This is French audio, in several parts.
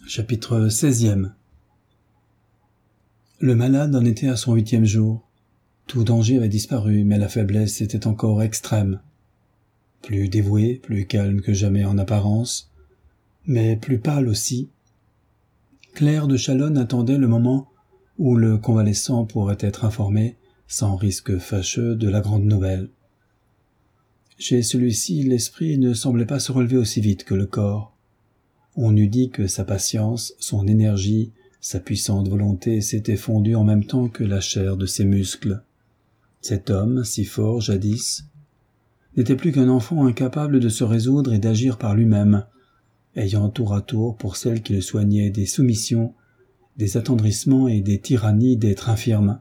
Chapitre 16e. Le malade en était à son 8e jour. Tout danger avait disparu, mais la faiblesse était encore extrême. Plus dévoué, plus calme que jamais en apparence, mais plus pâle aussi. Claire de Chalonne attendait le moment où le convalescent pourrait être informé, sans risque fâcheux, de la grande nouvelle. Chez celui-ci, l'esprit ne semblait pas se relever aussi vite que le corps. On eût dit que sa patience, son énergie, sa puissante volonté s'étaient fondues en même temps que la chair de ses muscles. Cet homme, si fort jadis, n'était plus qu'un enfant incapable de se résoudre et d'agir par lui-même, ayant tour à tour pour celle qui le soignait des soumissions, des attendrissements et des tyrannies d'être infirme.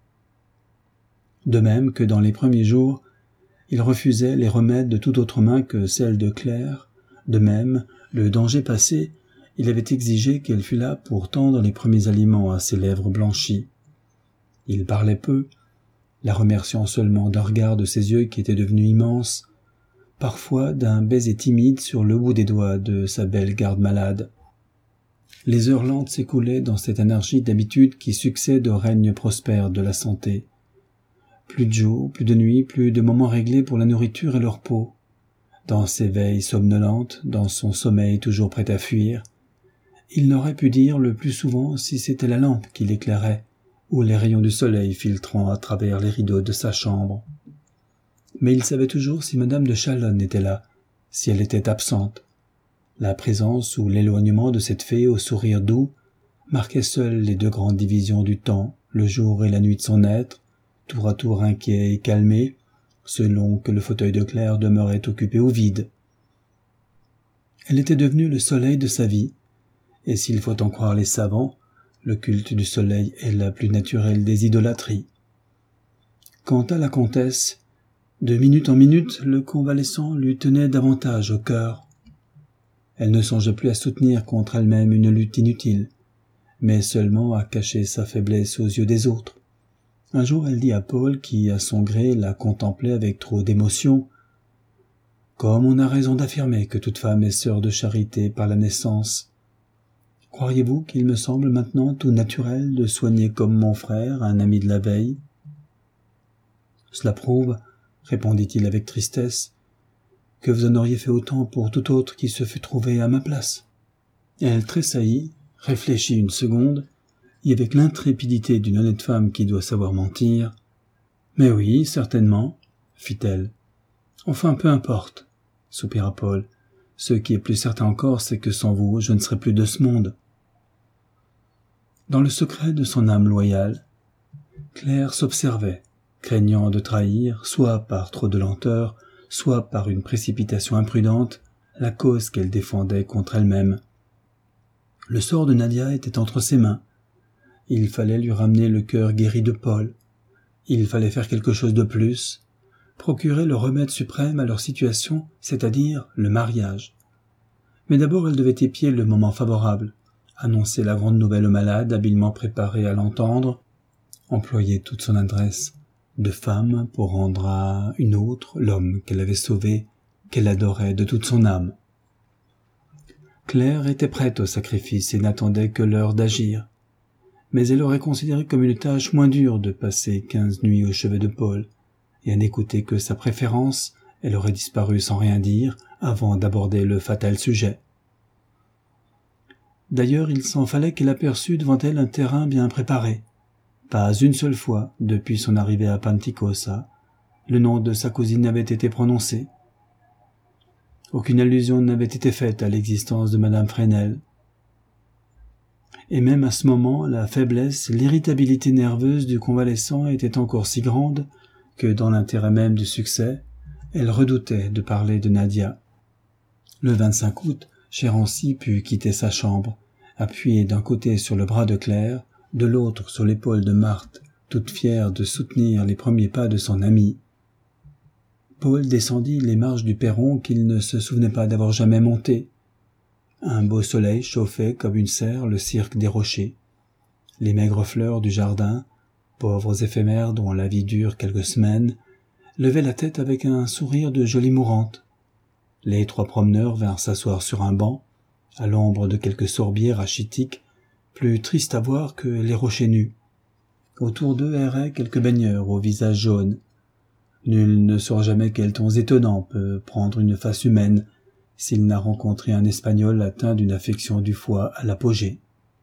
De même que dans les premiers jours, il refusait les remèdes de toute autre main que celle de Claire, de même, le danger passé, il avait exigé qu'elle fût là pour tendre les premiers aliments à ses lèvres blanchies. Il parlait peu, la remerciant seulement d'un regard de ses yeux qui étaient devenus immenses, parfois d'un baiser timide sur le bout des doigts de sa belle garde-malade. Les heures lentes s'écoulaient dans cette énergie d'habitude qui succède au règne prospère de la santé. Plus de jours, plus de nuits, plus de moments réglés pour la nourriture et le repos. Dans ses veilles somnolentes, dans son sommeil toujours prêt à fuir, il n'aurait pu dire le plus souvent si c'était la lampe qui l'éclairait, ou les rayons du soleil filtrant à travers les rideaux de sa chambre. Mais il savait toujours si madame de Chalonne était là, si elle était absente. La présence ou l'éloignement de cette fée au sourire doux marquait seuls les deux grandes divisions du temps, le jour et la nuit de son être, tour à tour inquiet et calmé, selon que le fauteuil de Claire demeurait occupé ou vide. Elle était devenue le soleil de sa vie, et s'il faut en croire les savants, le culte du soleil est la plus naturelle des idolâtries. Quant à la comtesse, de minute en minute, le convalescent lui tenait davantage au cœur. Elle ne songeait plus à soutenir contre elle-même une lutte inutile, mais seulement à cacher sa faiblesse aux yeux des autres. Un jour, elle dit à Paul, qui, à son gré, la contemplait avec trop d'émotion, « Comme on a raison d'affirmer que toute femme est sœur de charité par la naissance, croiriez-vous qu'il me semble maintenant tout naturel de soigner comme mon frère un ami de la veille ?»« Cela prouve, répondit-il avec tristesse, que vous en auriez fait autant pour tout autre qui se fût trouvé à ma place. » Elle tressaillit, réfléchit une seconde, et avec l'intrépidité d'une honnête femme qui doit savoir mentir, « Mais oui, certainement, fit-elle. Enfin, peu importe, soupira Paul. Ce qui est plus certain encore, c'est que sans vous, je ne serais plus de ce monde. » Dans le secret de son âme loyale, Claire s'observait, craignant de trahir, soit par trop de lenteur, soit par une précipitation imprudente, la cause qu'elle défendait contre elle-même. Le sort de Nadia était entre ses mains. Il fallait lui ramener le cœur guéri de Paul. Il fallait faire quelque chose de plus, procurer le remède suprême à leur situation, c'est-à-dire le mariage. Mais d'abord elle devait épier le moment favorable, annoncer la grande nouvelle au malade, habilement préparé à l'entendre, employer toute son adresse de femme pour rendre à une autre l'homme qu'elle avait sauvé, qu'elle adorait de toute son âme. Claire était prête au sacrifice et n'attendait que l'heure d'agir. Mais elle aurait considéré comme une tâche moins dure de passer 15 nuits au chevet de Paul, et à n'écouter que sa préférence, elle aurait disparu sans rien dire avant d'aborder le fatal sujet. D'ailleurs, il s'en fallait qu'elle aperçût devant elle un terrain bien préparé. Pas une seule fois, depuis son arrivée à Panticosa, le nom de sa cousine n'avait été prononcé. Aucune allusion n'avait été faite à l'existence de madame Fresnel. Et même à ce moment, la faiblesse, l'irritabilité nerveuse du convalescent était encore si grande que, dans l'intérêt même du succès, elle redoutait de parler de Nadia. Le 25 août, Chérancy put quitter sa chambre, appuyé d'un côté sur le bras de Claire, de l'autre sur l'épaule de Marthe, toute fière de soutenir les premiers pas de son amie. Paul descendit les marches du perron qu'il ne se souvenait pas d'avoir jamais monté. Un beau soleil chauffait comme une serre le cirque des rochers. Les maigres fleurs du jardin, pauvres éphémères dont la vie dure quelques semaines, levaient la tête avec un sourire de jolie mourante. Les 3 promeneurs vinrent s'asseoir sur un banc, à l'ombre de quelques sorbiers rachitiques, plus tristes à voir que les rochers nus. Autour d'eux erraient quelques baigneurs au visage jaune. Nul ne saura jamais quels tons étonnants peut prendre une face humaine s'il n'a rencontré un Espagnol atteint d'une affection du foie à l'apogée.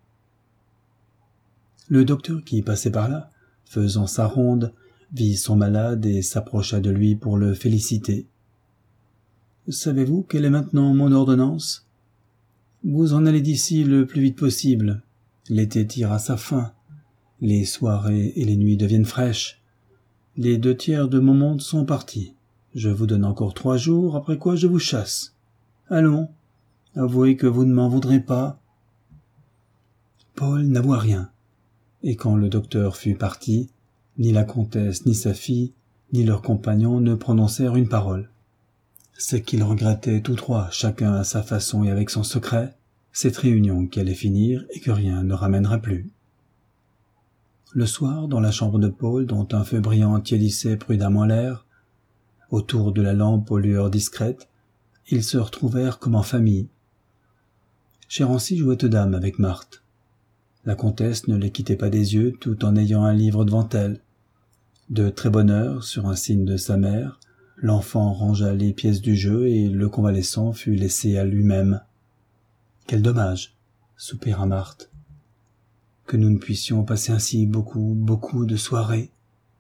Le docteur qui passait par là, faisant sa ronde, vit son malade et s'approcha de lui pour le féliciter. « Savez-vous quelle est maintenant mon ordonnance ? Vous en allez d'ici le plus vite possible. L'été tire à sa fin. Les soirées et les nuits deviennent fraîches. Les 2/3 de mon monde sont partis. Je vous donne encore 3 jours, après quoi je vous chasse. Allons, avouez que vous ne m'en voudrez pas. » Paul n'avoua rien, et quand le docteur fut parti, ni la comtesse ni sa fille, ni leurs compagnons ne prononcèrent une parole. C'est qu'ils regrettaient tous trois, chacun à sa façon et avec son secret, cette réunion qui allait finir et que rien ne ramènera plus. Le soir, dans la chambre de Paul, dont un feu brillant tiédissait prudemment l'air, autour de la lampe aux lueurs discrètes, ils se retrouvèrent comme en famille. Chérancy jouait aux dames avec Marthe. La comtesse ne les quittait pas des yeux tout en ayant un livre devant elle. De très bonne heure, sur un signe de sa mère, l'enfant rangea les pièces du jeu et le convalescent fut laissé à lui-même. « Quel dommage !» soupira Marthe. « Que nous ne puissions passer ainsi beaucoup de soirées. »«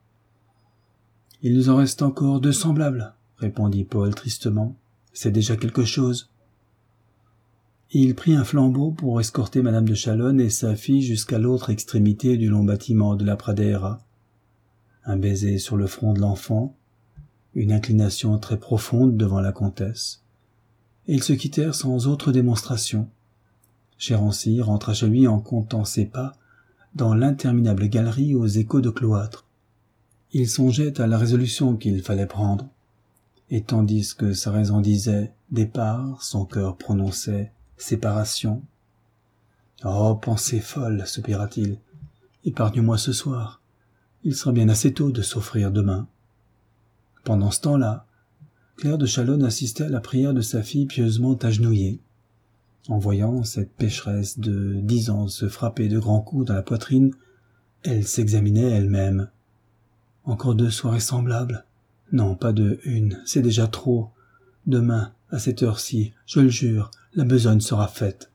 Il nous en reste encore 2 semblables, » répondit Paul tristement. « C'est déjà quelque chose. » Il prit un flambeau pour escorter madame de Chalonne et sa fille jusqu'à l'autre extrémité du long bâtiment de la Pradera. Un baiser sur le front de l'enfant, une inclination très profonde devant la comtesse, et ils se quittèrent sans autre démonstration. Chérancy rentra chez lui en comptant ses pas dans l'interminable galerie aux échos de cloître. Il songeait à la résolution qu'il fallait prendre, et tandis que sa raison disait « départ », son cœur prononçait « séparation ». « Oh, pensée folle !» soupira-t-il. « Épargne-moi ce soir. Il sera bien assez tôt de s'offrir demain. » Pendant ce temps-là, Claire de Chalonne assistait à la prière de sa fille pieusement agenouillée. En voyant cette pécheresse de 10 ans se frapper de grands coups dans la poitrine, elle s'examinait elle-même. Encore 2 soirées semblables? Non, pas 2, 1, c'est déjà trop. Demain, à cette heure-ci, je le jure, la besogne sera faite.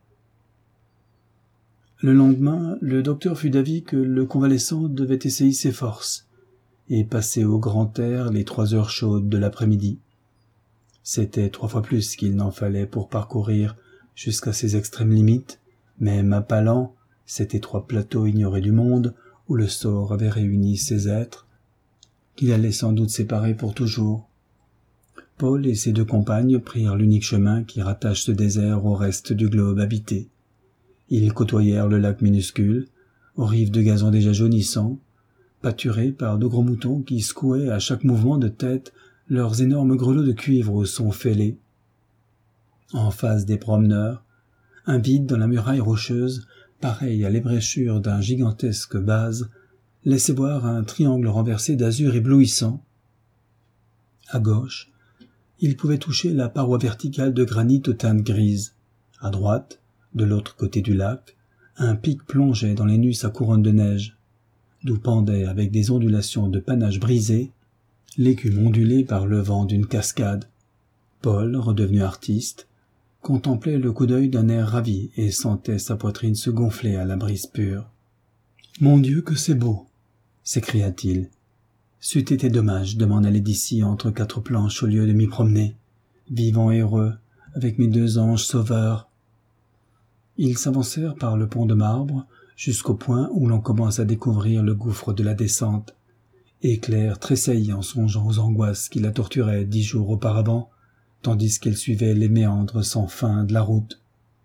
Le lendemain, le docteur fut d'avis que le convalescent devait essayer ses forces et passer au grand air les 3 heures chaudes de l'après-midi. C'était 3 fois plus qu'il n'en fallait pour parcourir jusqu'à ses extrêmes limites, même à pas lents, cet étroit plateau ignoré du monde où le sort avait réuni ces êtres, qu'il allait sans doute séparer pour toujours. Paul et ses 2 compagnes prirent l'unique chemin qui rattache ce désert au reste du globe habité. Ils côtoyèrent le lac minuscule, aux rives de gazon déjà jaunissant, pâturés par de gros moutons qui secouaient à chaque mouvement de tête leurs énormes grelots de cuivre au son fêlé. En face des promeneurs, un vide dans la muraille rocheuse, pareil à l'ébréchure d'un gigantesque vase, laissait voir un triangle renversé d'azur éblouissant. À gauche, il pouvait toucher la paroi verticale de granit aux teintes grises. À droite, de l'autre côté du lac, un pic plongeait dans les nues sa couronne de neige, d'où pendait avec des ondulations de panache brisé l'écume ondulée par le vent d'une cascade. Paul, redevenu artiste, contemplait le coup d'œil d'un air ravi et sentait sa poitrine se gonfler à la brise pure. « Mon Dieu, que c'est beau !» s'écria-t-il. « C'eût été dommage de m'en aller d'ici entre 4 planches au lieu de m'y promener, vivant et heureux, avec mes 2 anges sauveurs. » Ils s'avancèrent par le pont de marbre jusqu'au point où l'on commence à découvrir le gouffre de la descente, et Claire tressaillit en songeant aux angoisses qui la torturaient 10 jours auparavant, tandis qu'elle suivait les méandres sans fin de la route.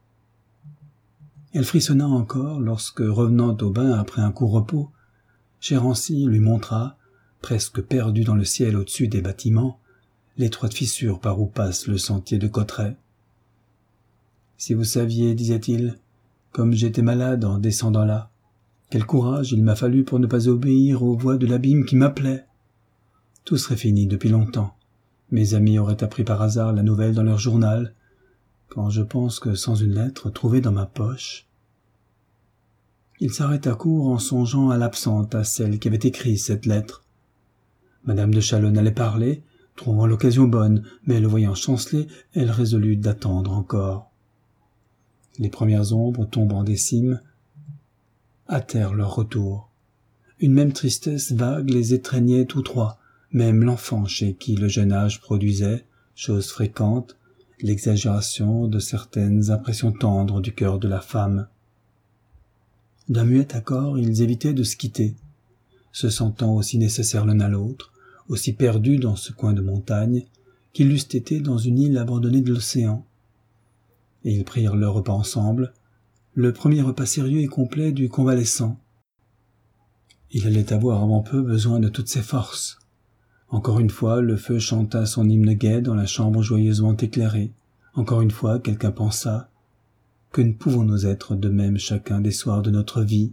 Elle frissonna encore lorsque, revenant au bain après un court repos, Chérancy lui montra, presque perdu dans le ciel au-dessus des bâtiments, l'étroite fissure par où passe le sentier de Cauterets. « Si vous saviez, disait-il, comme j'étais malade en descendant là, quel courage il m'a fallu pour ne pas obéir aux voix de l'abîme qui m'appelait. Tout serait fini depuis longtemps. Mes amis auraient appris par hasard la nouvelle dans leur journal. quand je pense que sans une lettre trouvée dans ma poche... » Il s'arrêta court en songeant à l'absente, à celle qui avait écrit cette lettre. Madame de Chalonne allait parler, trouvant l'occasion bonne, mais le voyant chanceler, elle résolut d'attendre encore. Les premières ombres tombant des cimes hâtèrent leur retour. Une même tristesse vague les étreignait tous trois, même l'enfant chez qui le jeune âge produisait, chose fréquente, l'exagération de certaines impressions tendres du cœur de la femme. D'un muet accord, ils évitaient de se quitter, se sentant aussi nécessaires l'un à l'autre, aussi perdus dans ce coin de montagne, qu'ils l'eussent été dans une île abandonnée de l'océan. Et ils prirent leur repas ensemble, le premier repas sérieux et complet du convalescent. Il allait avoir avant peu besoin de toutes ses forces. Encore une fois, le feu chanta son hymne gai dans la chambre joyeusement éclairée. Encore une fois, quelqu'un pensa: que ne pouvons-nous être de même chacun des soirs de notre vie?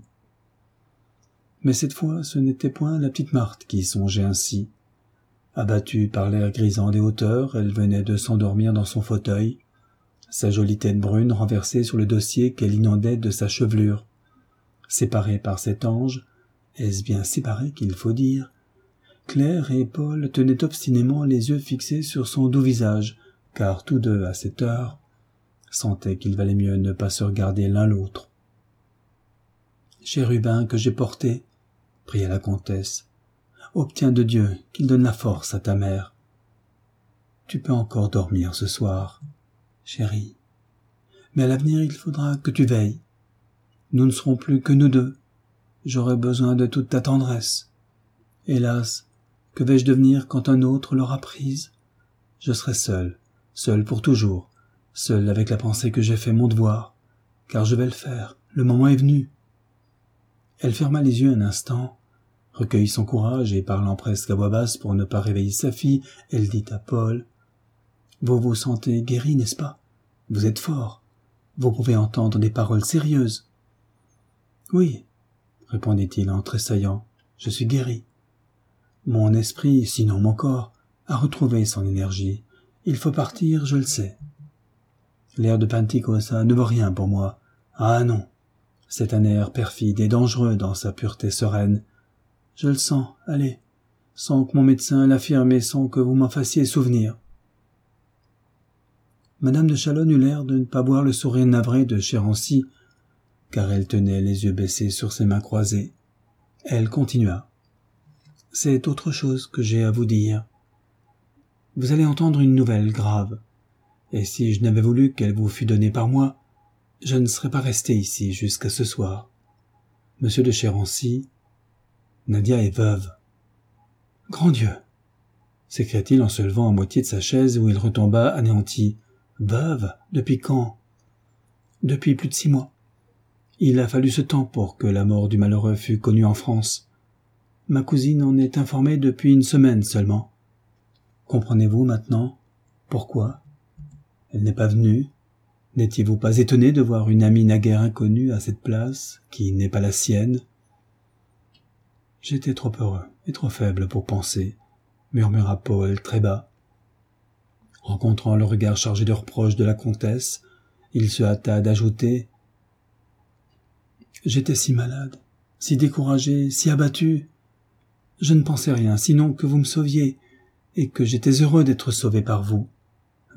Mais cette fois, ce n'était point la petite Marthe qui songeait ainsi. Abattue par l'air grisant des hauteurs, elle venait de s'endormir dans son fauteuil, sa jolie tête brune renversée sur le dossier qu'elle inondait de sa chevelure. Séparée par cet ange, est-ce bien séparée qu'il faut dire, Claire et Paul tenaient obstinément les yeux fixés sur son doux visage, car tous deux, à cette heure, sentaient qu'il valait mieux ne pas se regarder l'un l'autre. « Chérubin que j'ai porté, » pria la comtesse, « obtiens de Dieu qu'il donne la force à ta mère. Tu peux encore dormir ce soir, chérie. Mais à l'avenir il faudra que tu veilles. Nous ne serons plus que nous deux. J'aurai besoin de toute ta tendresse. Hélas, que vais-je devenir quand un autre l'aura prise? Je serai seul, seul pour toujours, seul avec la pensée que j'ai fait mon devoir, car je vais le faire, le moment est venu. » Elle ferma les yeux un instant, recueillit son courage et, parlant presque à voix basse pour ne pas réveiller sa fille, elle dit à Paul: « Vous vous sentez guéri, n'est-ce pas? Vous êtes fort. Vous pouvez entendre des paroles sérieuses. »« Oui, » répondit-il en tressaillant, « je suis guéri. Mon esprit, sinon mon corps, a retrouvé son énergie. Il faut partir, je le sais. L'air de Panticosa ne vaut rien pour moi. Ah non, c'est un air perfide et dangereux dans sa pureté sereine. Je le sens, allez, sans que mon médecin l'affirme et sans que vous m'en fassiez souvenir. » Madame de Chalonne eut l'air de ne pas voir le sourire navré de Chérancy, car elle tenait les yeux baissés sur ses mains croisées. Elle continua. « C'est autre chose que j'ai à vous dire. Vous allez entendre une nouvelle grave, et si je n'avais voulu qu'elle vous fût donnée par moi, je ne serais pas resté ici jusqu'à ce soir. Monsieur de Chérancy, Nadia est veuve. »« Grand Dieu !» s'écria-t-il en se levant à moitié de sa chaise où il retomba anéanti. « Veuve? Depuis quand ?»« Depuis plus de 6 mois. Il a fallu ce temps pour que la mort du malheureux fût connue en France. Ma cousine en est informée depuis 1 semaine seulement. Comprenez-vous maintenant pourquoi elle n'est pas venue? N'étiez-vous pas étonné de voir une amie naguère inconnue à cette place, qui n'est pas la sienne? » »« J'étais trop heureux et trop faible pour penser, » murmura Paul très bas. Rencontrant le regard chargé de reproches de la comtesse, il se hâta d'ajouter: « J'étais si malade, si découragé, si abattu. Je ne pensais rien, sinon que vous me sauviez, et que j'étais heureux d'être sauvé par vous. »« Veuve ?»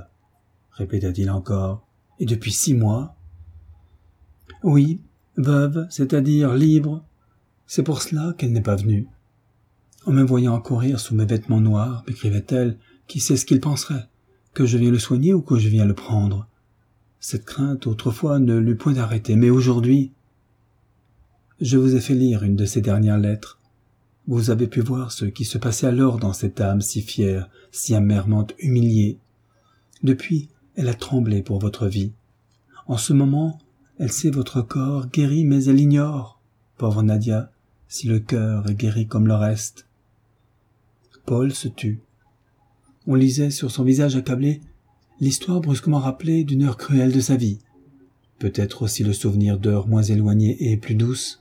répéta-t-il encore. « Et depuis 6 mois ?»« Oui, veuve, c'est-à-dire libre. C'est pour cela qu'elle n'est pas venue. En me voyant courir sous mes vêtements noirs, m'écrivait-elle, qui sait ce qu'il penserait, que je viens le soigner ou que je viens le prendre. Cette crainte autrefois ne l'eût point arrêté, mais aujourd'hui... Je vous ai fait lire une de ces dernières lettres. Vous avez pu voir ce qui se passait alors dans cette âme si fière, si amèrement humiliée. Depuis, elle a tremblé pour votre vie. En ce moment, elle sait votre corps guéri, mais elle ignore, pauvre Nadia, si le cœur est guéri comme le reste. » Paul se tut. On lisait sur son visage accablé l'histoire brusquement rappelée d'une heure cruelle de sa vie, peut-être aussi le souvenir d'heures moins éloignées et plus douces.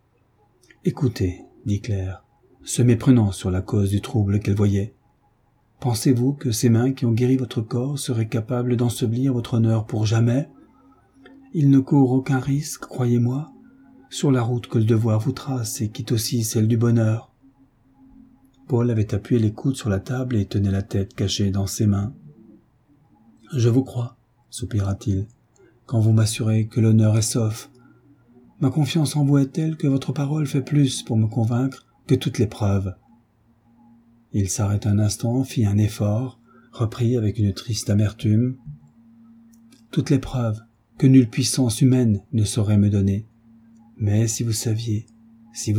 « Écoutez, » dit Claire, se méprenant sur la cause du trouble qu'elle voyait. Pensez-vous que ces mains qui ont guéri votre corps seraient capables d'ensevelir votre honneur pour jamais? Il ne court aucun risque, croyez-moi, sur la route que le devoir vous trace et qui est aussi celle du bonheur. Paul avait appuyé les coudes sur la table et tenait la tête cachée dans ses mains. « Je vous crois, soupira-t-il, quand vous m'assurez que l'honneur est sauf. Ma confiance en vous est telle que votre parole fait plus pour me convaincre que toutes les preuves. » Il s'arrêta un instant, fit un effort, reprit avec une triste amertume. « Toutes les preuves que nulle puissance humaine ne saurait me donner. Mais si vous saviez, si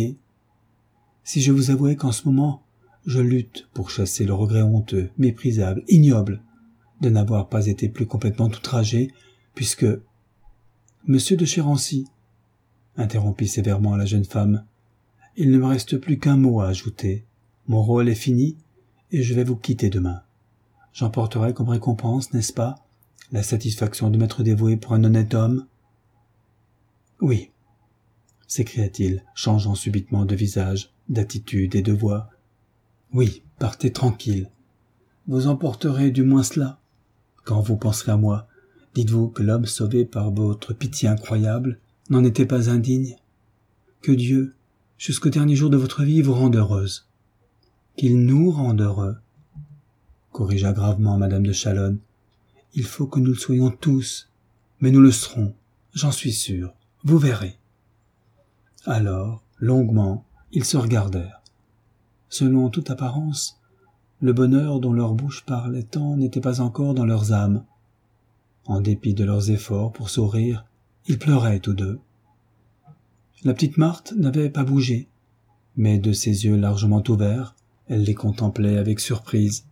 je vous avouais qu'en ce moment, je lutte pour chasser le regret honteux, méprisable, ignoble, de n'avoir pas été plus complètement outragé, puisque... Monsieur de Chérancy, interrompit sévèrement la jeune femme, il ne me reste plus qu'un mot à ajouter. Mon rôle est fini, et je vais vous quitter demain. J'emporterai comme récompense, n'est-ce pas, la satisfaction de m'être dévoué pour un honnête homme? Oui, s'écria-t-il, changeant subitement de visage, d'attitude et de voix. Oui, partez tranquille. Vous emporterez du moins cela. Quand vous penserez à moi, dites-vous que l'homme sauvé par votre pitié incroyable n'en était pas indigne. Que Dieu, jusqu'au dernier jour de votre vie, vous rende heureuse. Qu'il nous rende heureux, corrigea gravement madame de Challonne. Il faut que nous le soyons tous, mais nous le serons, j'en suis sûr, vous verrez. Alors, longuement, ils se regardèrent. Selon toute apparence, le bonheur dont leur bouche parlait tant n'était pas encore dans leurs âmes. En dépit de leurs efforts pour sourire, ils pleuraient tous deux. La petite Marthe n'avait pas bougé, mais de ses yeux largement ouverts, elle les contemplait avec surprise.